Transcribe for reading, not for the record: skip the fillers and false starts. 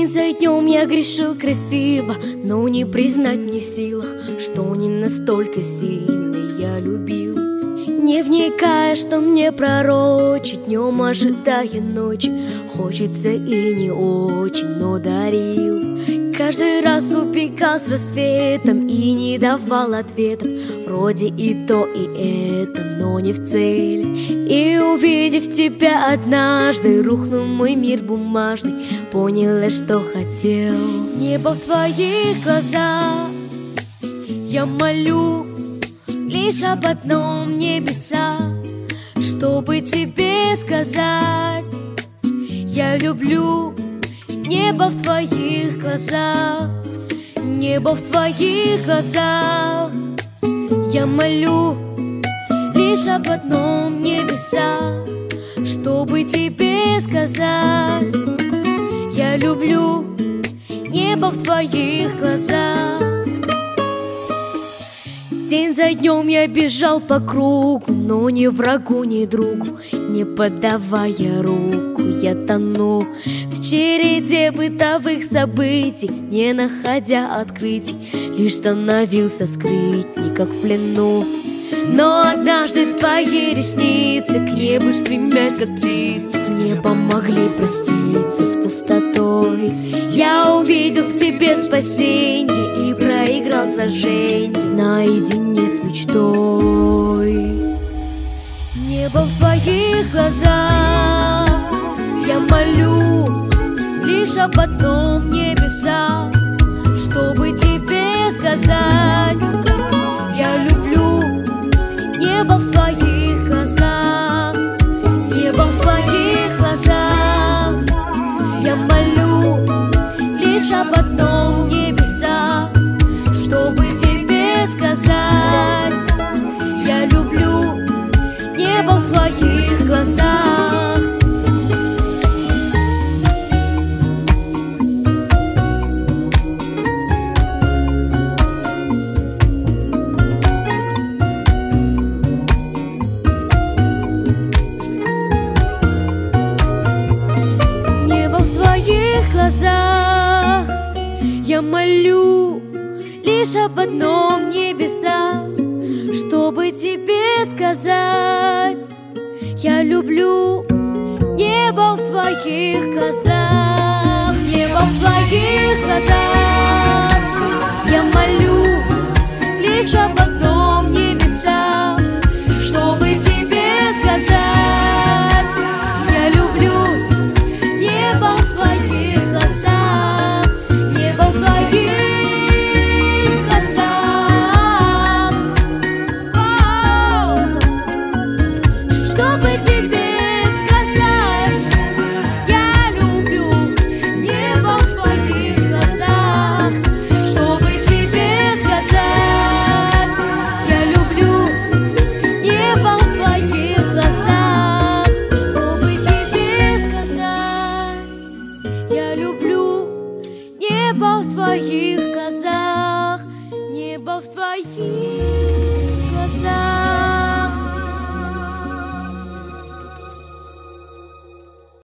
День за днем я грешил красиво, но не признать мне в силах, что не настолько сильно я любил. Не вникая, что мне пророчить, днем ожидая ночи, хочется и не очень, но дарил. Каждый раз убегал с рассветом и не давал ответов, вроде и то, и это, но не в цель. И увидев тебя однажды, рухнул мой мир бумажный, поняла, что хотел. Небо в твоих глазах, я молю лишь об одном, небеса, чтобы тебе сказать: я люблю. Небо в твоих глазах, небо в твоих глазах, я молю лишь об одном, небеса, чтобы тебе сказать: я люблю. Небо в твоих глазах. День за днем я бежал по кругу, но ни врагу, ни другу не подавая руку, я тонул в череде бытовых событий, не находя открытий, лишь становился скрытней, как в плену. Но однажды твои ресницы, к небу стремясь, как птицы, мне помогли проститься с пустотой. Я увидел в тебе спасение и проиграл сражение наедине с мечтой. Небо в твоих глазах, я молю лишь об одном, небеса, чтобы тебе сказать: я люблю. Небо в твоих глазах, небо в твоих глазах, я молю лишь об одном, небеса, чтобы тебе сказать: я люблю. Небо в твоих глазах. Я молю лишь об одном, небеса, чтобы тебе сказать: я люблю. Небо в твоих